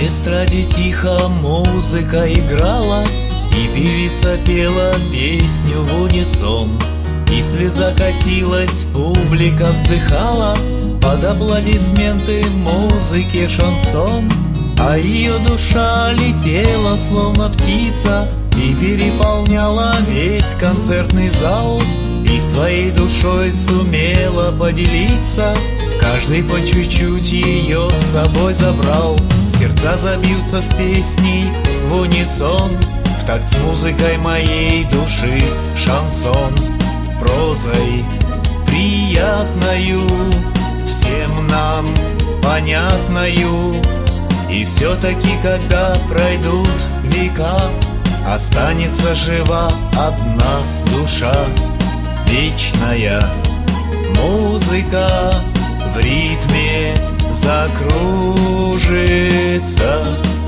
На эстраде тихо музыка играла, и певица пела песню в унисон. И слеза катилась, публика вздыхала под аплодисменты музыки шансон. А ее душа летела, словно птица, и переполняла весь концертный зал. И своей душой сумела поделиться, каждый по чуть-чуть ее с собой забрал. Сердца забьются с песней в унисон, в такт с музыкой моей души шансон. Прозой приятною, всем нам понятною. И все-таки, когда пройдут века, останется жива одна душа вечная. Музыка в ритме закружится.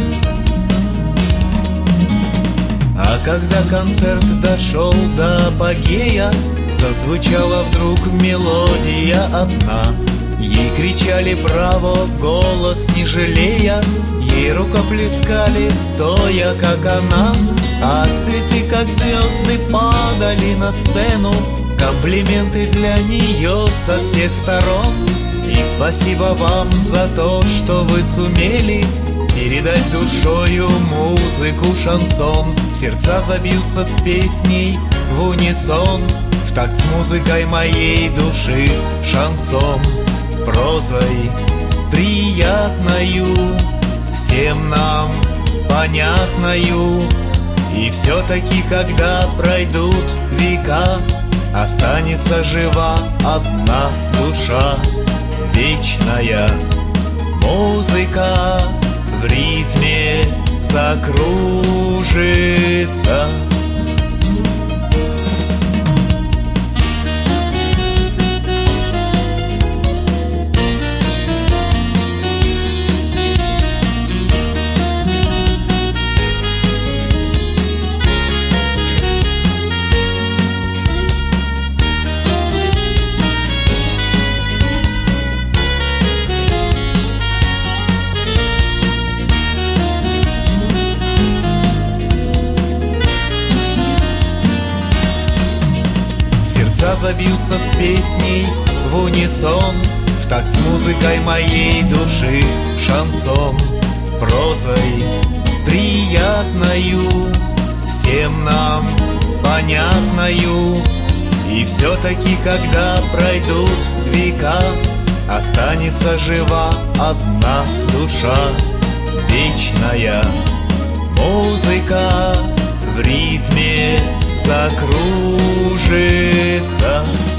А когда концерт дошел до апогея, зазвучала вдруг мелодия одна. Ей кричали браво, голос не жалея, ей рукоплескали, стоя как она. А цветы, как звезды, падали на сцену, комплименты для нее со всех сторон. И спасибо вам за то, что вы сумели передать душою музыку шансон. Сердца забьются с песней в унисон, в такт с музыкой моей души шансон. Прозой приятною, всем нам понятною. И все-таки, когда пройдут века, останется жива одна душа вечная. Музыка в ритме закружится. Сердца забьются с песней в унисон, в такт с музыкой моей души шансон. Прозой приятною, всем нам понятною. И все-таки, когда пройдут века, останется жива одна душа вечная. Музыка в ритме закружится.